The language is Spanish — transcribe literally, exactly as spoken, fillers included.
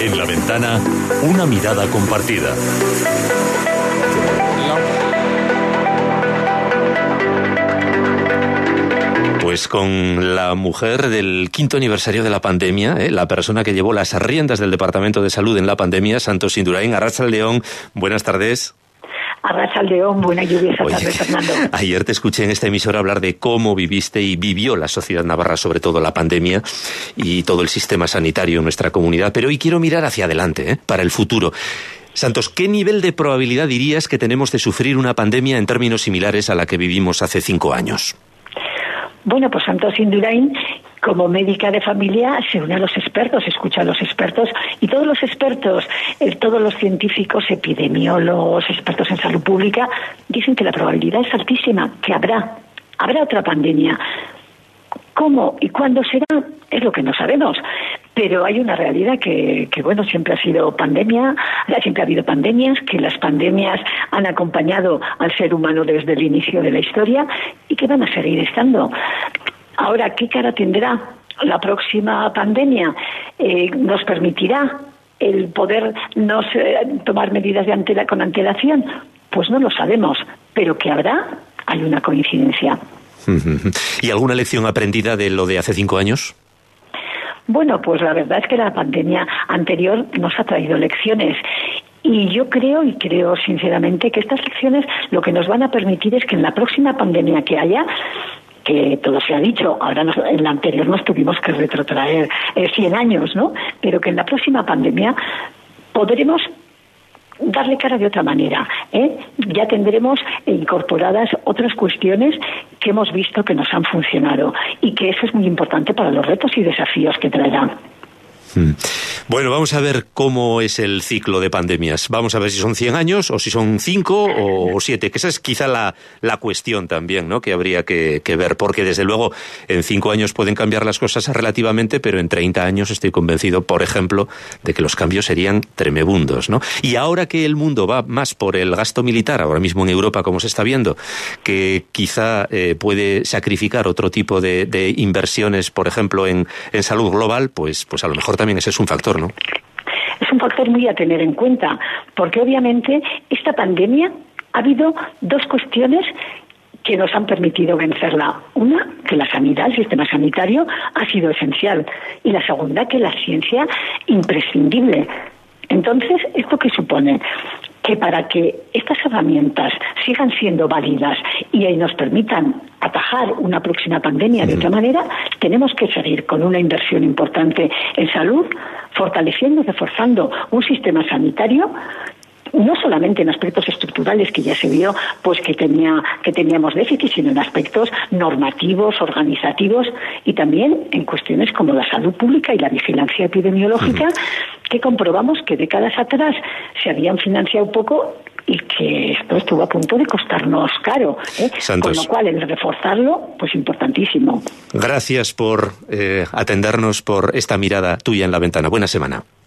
En la ventana, una mirada compartida. Pues con la mujer del quinto aniversario de la pandemia, ¿eh? la persona que llevó las riendas del Departamento de Salud en la pandemia, Santos Indurain. Arratsaldeon, buenas tardes. Arratsaldeon, buena lluvia esta tarde, Fernando. Ayer te escuché en esta emisora hablar de cómo viviste y vivió la sociedad navarra, sobre todo la pandemia y todo el sistema sanitario en nuestra comunidad, pero hoy quiero mirar hacia adelante, ¿eh? para el futuro. Santos, ¿qué nivel de probabilidad dirías que tenemos de sufrir una pandemia en términos similares a la que vivimos hace cinco años? Bueno, pues Santos Indurain, como médica de familia, se une a los expertos, escucha a los expertos, y todos los expertos, eh, todos los científicos, epidemiólogos, expertos en salud pública, dicen que la probabilidad es altísima, que habrá, habrá otra pandemia. ¿Cómo y cuándo será? Es lo que no sabemos. Pero hay una realidad que, que, bueno, siempre ha sido pandemia, siempre ha habido pandemias, que las pandemias han acompañado al ser humano desde el inicio de la historia y que van a seguir estando. Ahora, ¿qué cara tendrá la próxima pandemia? Eh, ¿Nos permitirá el poder nos, eh, tomar medidas de antela, con antelación? Pues no lo sabemos, pero que habrá, hay una coincidencia. ¿Y alguna lección aprendida de lo de hace cinco años? Bueno, pues la verdad es que la pandemia anterior nos ha traído lecciones. Y yo creo, y creo sinceramente, que estas lecciones lo que nos van a permitir es que en la próxima pandemia que haya, que todo se ha dicho, ahora nos, en la anterior nos tuvimos que retrotraer eh, cien años, ¿no? Pero que en la próxima pandemia podremos darle cara de otra manera, ¿eh? Ya tendremos incorporadas otras cuestiones que hemos visto que nos han funcionado y que eso es muy importante para los retos y desafíos que traerán. Bueno, vamos a ver cómo es el ciclo de pandemias. Vamos a ver si son cien años o si son cinco o siete, que esa es quizá la, la cuestión también, ¿no? Que habría que, que ver, porque desde luego en cinco años pueden cambiar las cosas relativamente, pero en treinta años estoy convencido, por ejemplo, de que los cambios serían tremebundos, ¿no? Y ahora que el mundo va más por el gasto militar, ahora mismo en Europa, como se está viendo, que quizá eh, puede sacrificar otro tipo de, de inversiones, por ejemplo, en, en salud global, pues, pues a lo mejor también ese es un factor, ¿no? Es un factor muy a tener en cuenta, porque obviamente esta pandemia ha habido dos cuestiones que nos han permitido vencerla. Una, que la sanidad, el sistema sanitario, ha sido esencial. Y la segunda, que la ciencia, imprescindible. Entonces, ¿esto qué supone? Que para que estas herramientas sigan siendo válidas y nos permitan atajar una próxima pandemia de otra manera, tenemos que seguir con una inversión importante en salud, fortaleciendo, reforzando un sistema sanitario, no solamente en aspectos estructurales que ya se vio pues que tenía que teníamos déficit, sino en aspectos normativos, organizativos y también en cuestiones como la salud pública y la vigilancia epidemiológica, uh-huh. que comprobamos que décadas atrás se habían financiado poco y que esto estuvo a punto de costarnos caro, ¿eh? Con lo cual el reforzarlo, pues importantísimo. Gracias por eh, atendernos, por esta mirada tuya en la ventana. Buena semana.